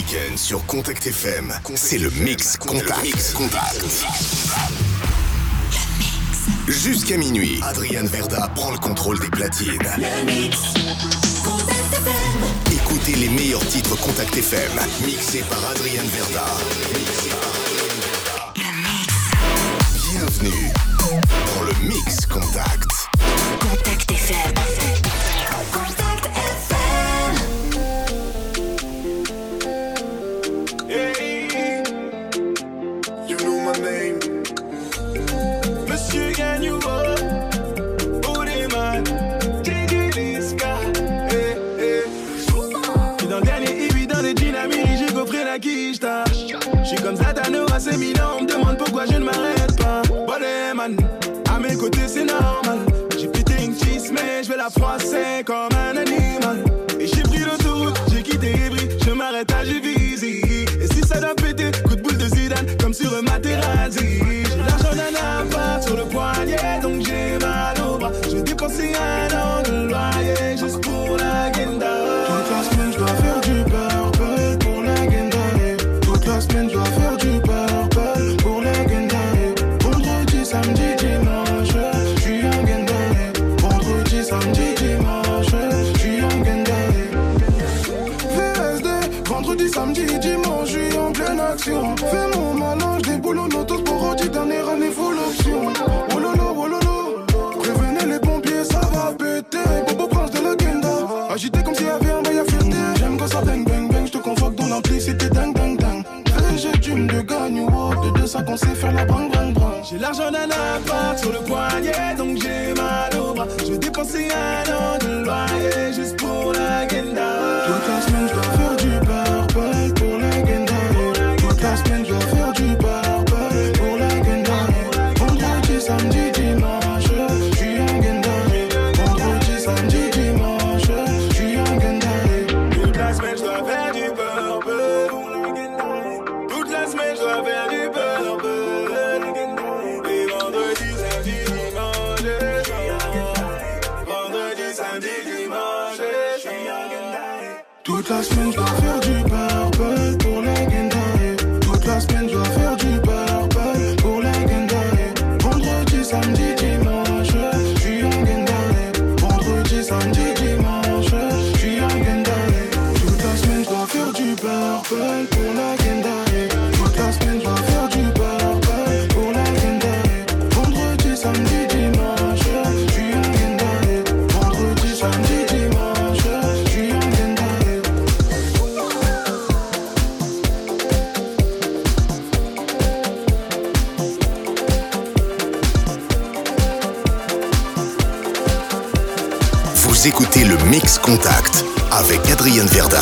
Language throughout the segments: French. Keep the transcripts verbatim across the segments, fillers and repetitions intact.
week-end sur Contact F M, c'est le Mix Contact. Mix Contact. Jusqu'à minuit, Adrian Verda prend le contrôle des platines. Le Mix Contact F M. Écoutez les meilleurs titres Contact F M, mixés par Adrian Verda. Bienvenue dans le Mix Contact. Contact F M. Contact F M. Hey, you know my name. Monsieur Gagnoua, Odeman, J J Liska. Hey, hey. J'suis dans le dernier hippie, dans le dynamique, j'ai coffré la quicheta. J'suis comme Satano à ces mille ans, on me demande pourquoi je ne m'arrête pas. Odeman, à mes côtés c'est normal. J'ai pété une cheese, mais je vais la froisser comme un animal. Et j'ai pris l'autoroute, j'ai quitté Évry, je m'arrête à Juvisy. Et si ça doit péter, coup de boule de Zidane, comme sur un Materazzi. J'ai l'argent d'un appart sur le poignet, donc j'ai mal au bras. Je vais dépenser un an de loyer, juste pour la guenda. Toute la semaine, je dois faire du purple pour la guenda. Toute la semaine, je dois faire du purple pour la guenda. Vendredi, samedi, dimanche, je suis en guenda. Vendredi, samedi, dimanche, je suis en guenda. V S D, vendredi, samedi, dimanche, je suis en pleine action. Fais mon malin, je déboule en auto pour dire dernière année full option. Oh lolo, oh lolo, prévenez les pompiers, ça va péter. Bobo prince de la guenda, agité comme s'il y avait un bail à fêter. J'aime quand ça bang bang bang, je te convoque dans l'ampli, c'était dingue dingue dingue. J'ai du de gagne ou de deux ça qu'on sait faire la bang bang bang. J'ai l'argent d'un appart sur le poignet, donc j'ai mal au bras. Je vais dépenser un an de loyer juste pour la guenda. Toute la semaine je dois faire du purple pour la guenda. Toute la semaine je dois faire du purple pour la guenda. Vendredi, samedi, dimanche, je suis en guenda. Vendredi, samedi, dimanche, je suis en guenda. Toute la semaine je dois faire du purple pour la guenda. Toute la semaine je dois faire du purple. Et vendredi, samedi, dimanche, je suis en guenda. Vendredi, samedi, dimanche, je suis en guenda. Toute la semaine je dois faire du purple pour la guenda. Toute la semaine je dois faire du purple pour la guenda. Vendredi, samedi, dimanche, je suis en guenda. Vendredi, samedi, dimanche, je suis en guenda. Toute la semaine je dois faire du purple pour la guenda. Toute la semaine je dois faire du purple pour la guenda. Vendredi, samedi, dimanche, je suis en guenda. Vendredi, samedi, dimanche, je suis en guenda. Vous écoutez le Mix Contact avec Adrian Verda.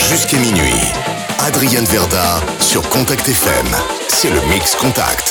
Jusqu'à minuit. Adrian Verda sur Contact F M. C'est le Mix Contact.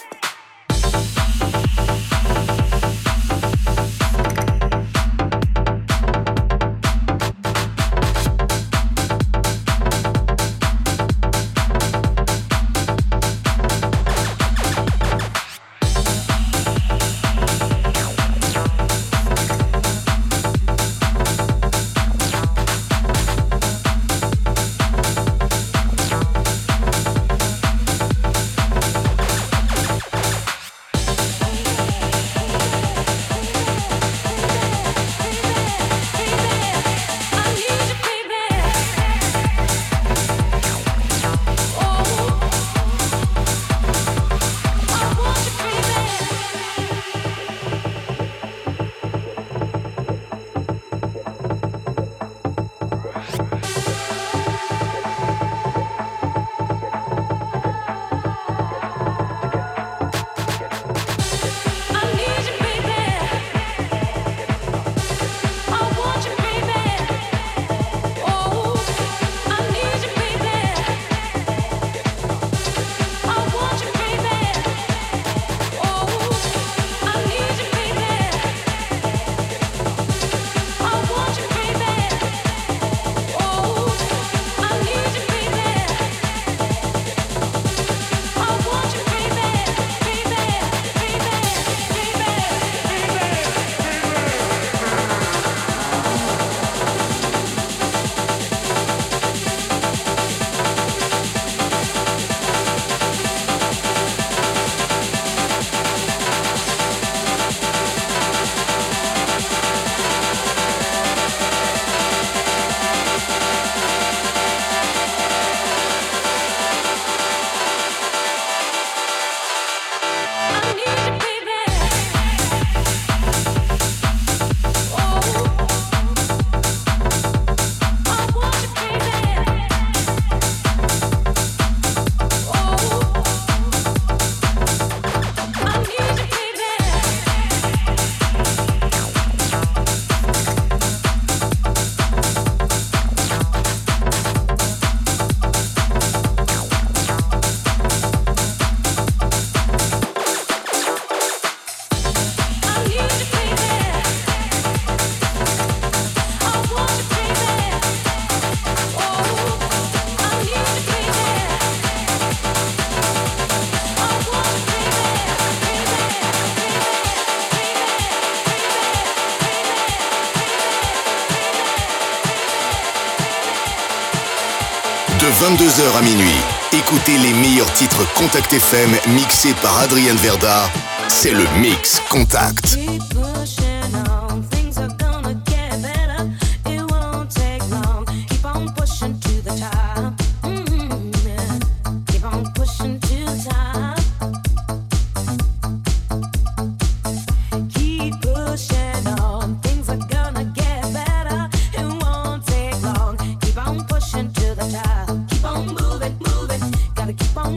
vingt-deux heures à minuit, écoutez les meilleurs titres Contact F M mixés par Adrian Verda. C'est le Mix Contact.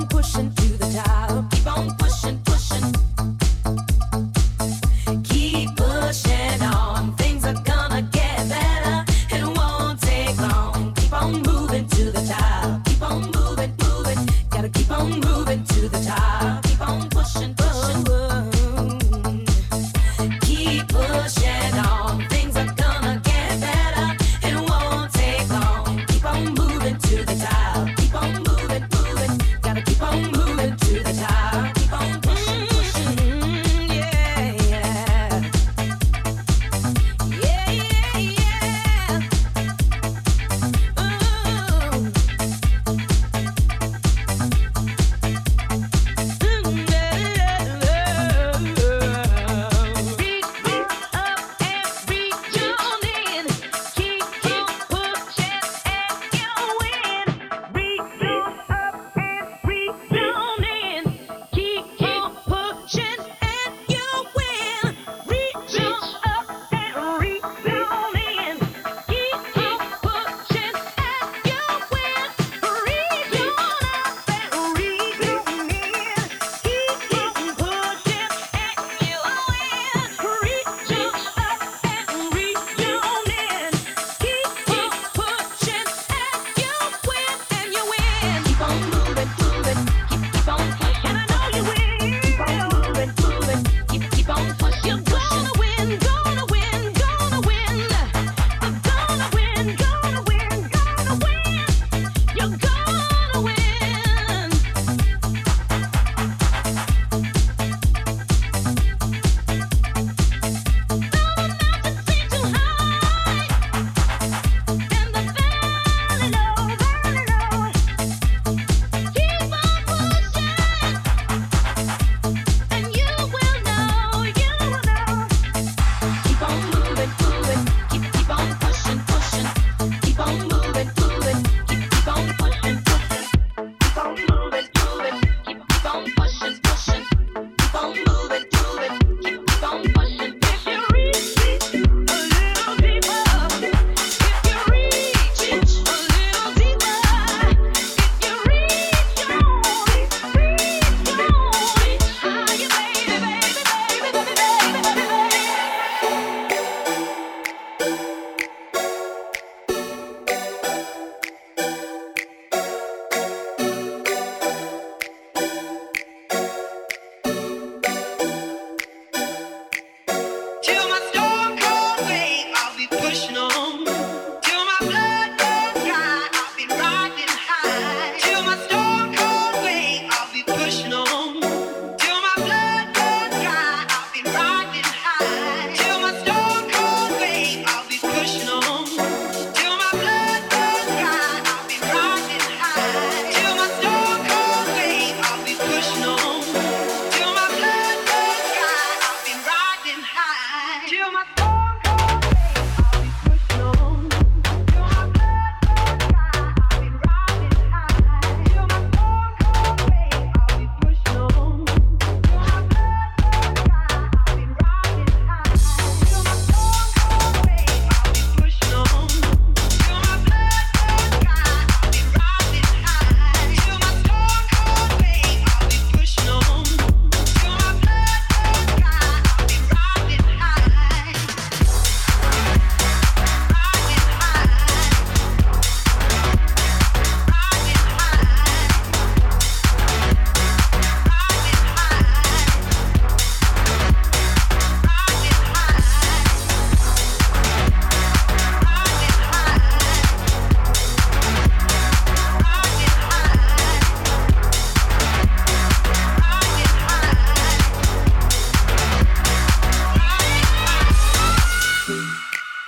Keep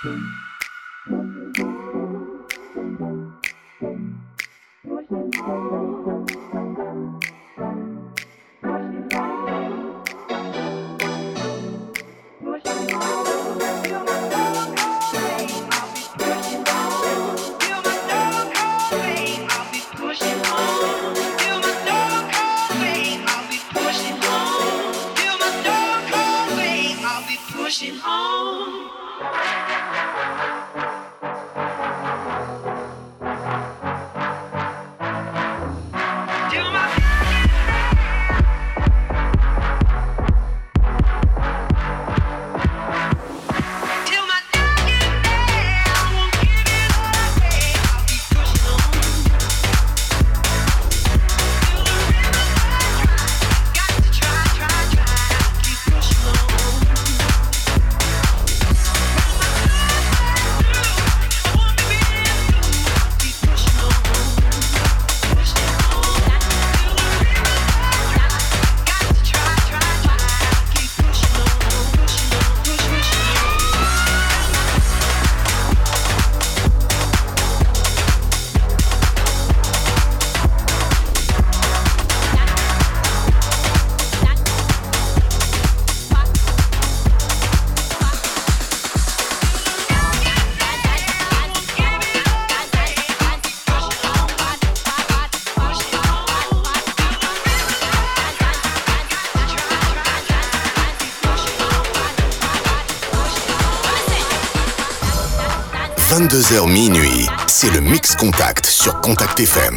vingt-deux heures minuit, c'est le Mix Contact sur Contact F M.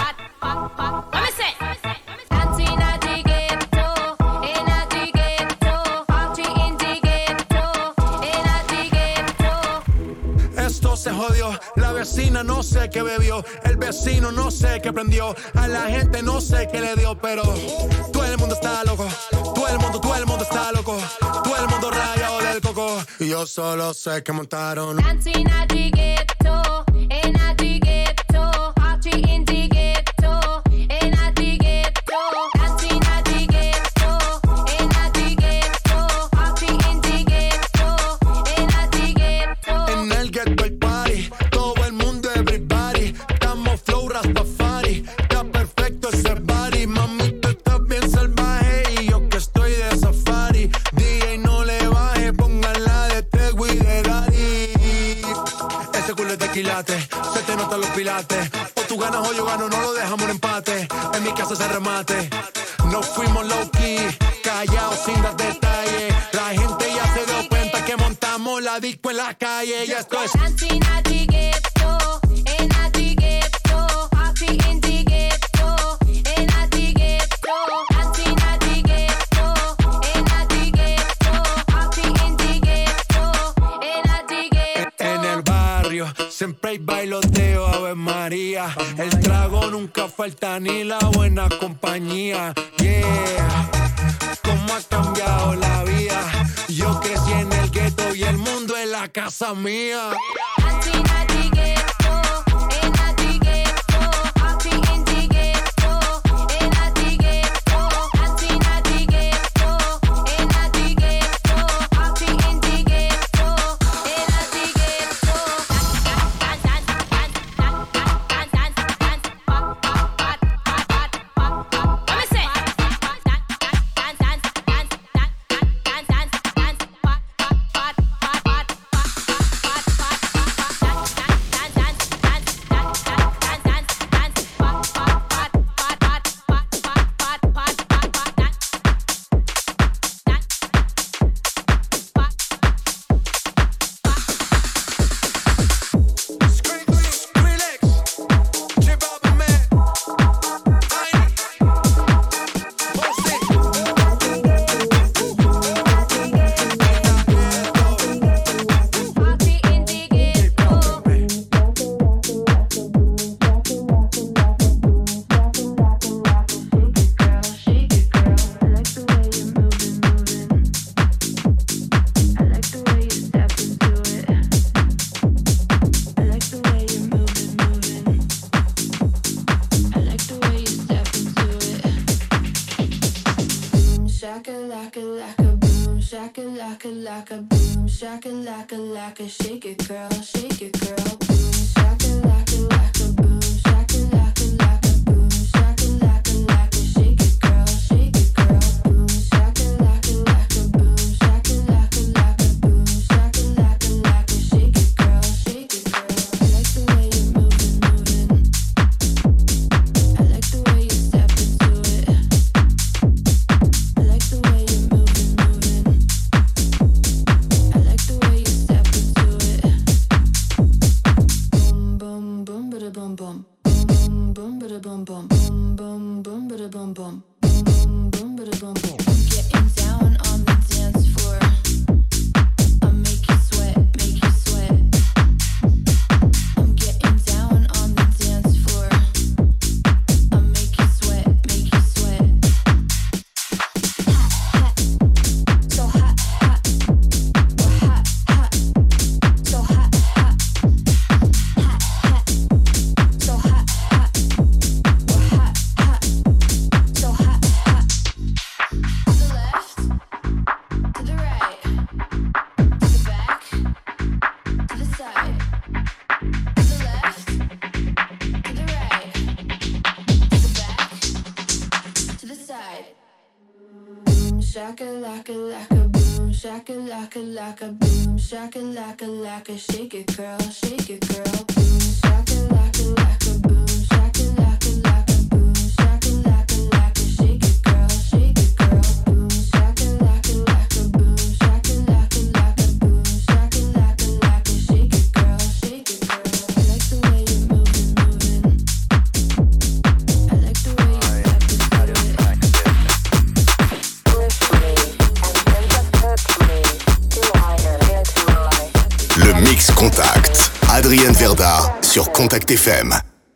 Esto se jodió, la vecina no sé qué bebió, el vecino no sé qué prendió, a la gente no sé qué le dio, pero todo el mundo está loco, todo el mundo, todo el mundo está loco, todo el mundo rayado del coco, y yo solo sé que montaron. Se te notan los pilates. O tú ganas o yo gano, no lo dejamos en empate. En mi casa se remate. No fuimos low key, callados sin dar detalles. La gente ya se dio cuenta que montamos la disco en la calle. Y esto es siempre hay bailoteo, Ave María. El trago nunca falta ni la buena compañía. Yeah, cómo ha cambiado la vida. Yo crecí en el gueto y el mundo es la casa mía. shakalaka, boom, shakalaka, boom, shakalaka. laka, laka, shake it, girl, shake it, girl. Boom, shaka, laka, laka, boom, shaka, laka, laka, boom, shaka, laka, laka, shake it, girl, shake it, girl. Boom, shaka, laka, laka, boom, shaka, laka, laka, boom, shaka, laka, laka, shake it, girl, shake it, girl. I like the way you're moving, moving. I like the way you step into it. I like the way you're moving, moving. I like the way you step into it. Boom, boom, boom, bada boom, boom. Boom, boom, bada boom, boom. Boom, boom, boom, bada boom, boom. Boom, boom, boom, bada boom, boom. I'm getting down on the dance floor. I'll make you sweat, make you sweat. I'm getting down on the dance floor. I'll make you sweat, make you sweat. Hot, hot, so hot, hot. We're hot, hot, so hot, hot. Hot, hot, so hot, hot. We're hot, hot, so hot, hot. To the left, to the right, to the back, to the side. To the left, to the right, to the back, to the side. Boom, shaka, laka, laka, boom, shaka, laka, laka, boom, shaka, laka, laka, shake it, girl, shake it, girl. Boom, shaka, laka, laka, boom, shaka, laka, laka, boom, shaka, laka, laka, shake it, girl, shake it, girl. Boom, shaka, laka, laka, boom, shaka, laka, laka, boom, shaka, laka, laka, shake it, girl, shake it, girl. I like the way you're moving, moving. I like the way you step into it. Le Mix Contact. Adrienne Verda sur Contact F M.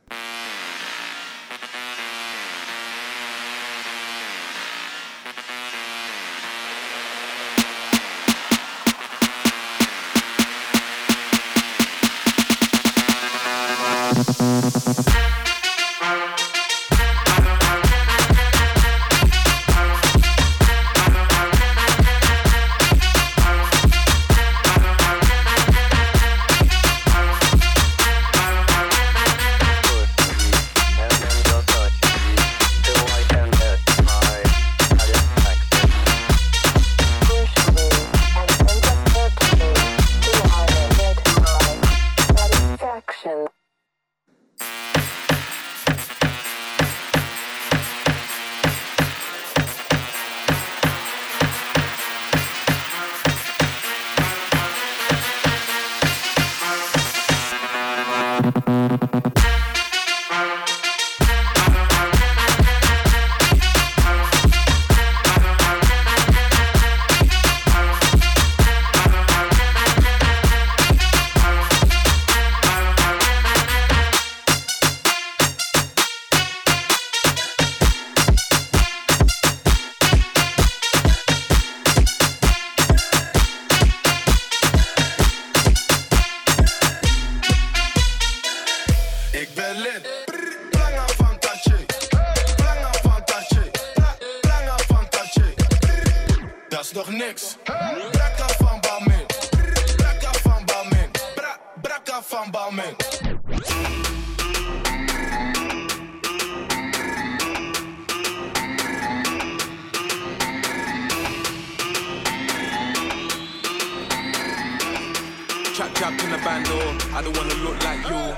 Chap chap in the bando, I don't wanna look like you.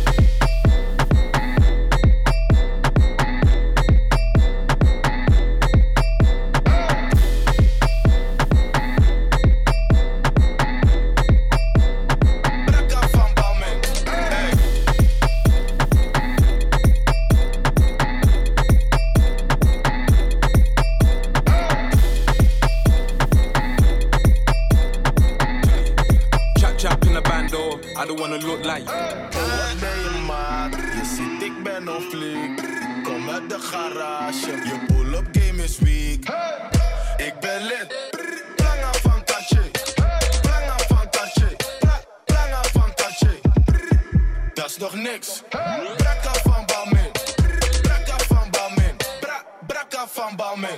I don't wanna look like you. Wat ben je maat? Je ziet ik ben on fleek. Kom uit de garage, je pull-up game is weak. Ik ben lid, planga van tache. Planga van tache, planga van tache. Dat is nog niks. Brakka van Balmain, brakka van Balmain, bra, brakka van Balmain.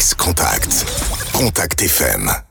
Mix Contact. Contact F M.